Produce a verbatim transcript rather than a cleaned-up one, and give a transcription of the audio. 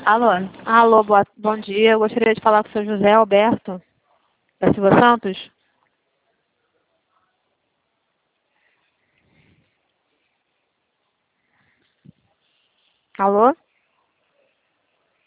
Alô? Alô, boa, bom dia. Eu gostaria de falar com o senhor José Alberto da Silva Santos. Alô?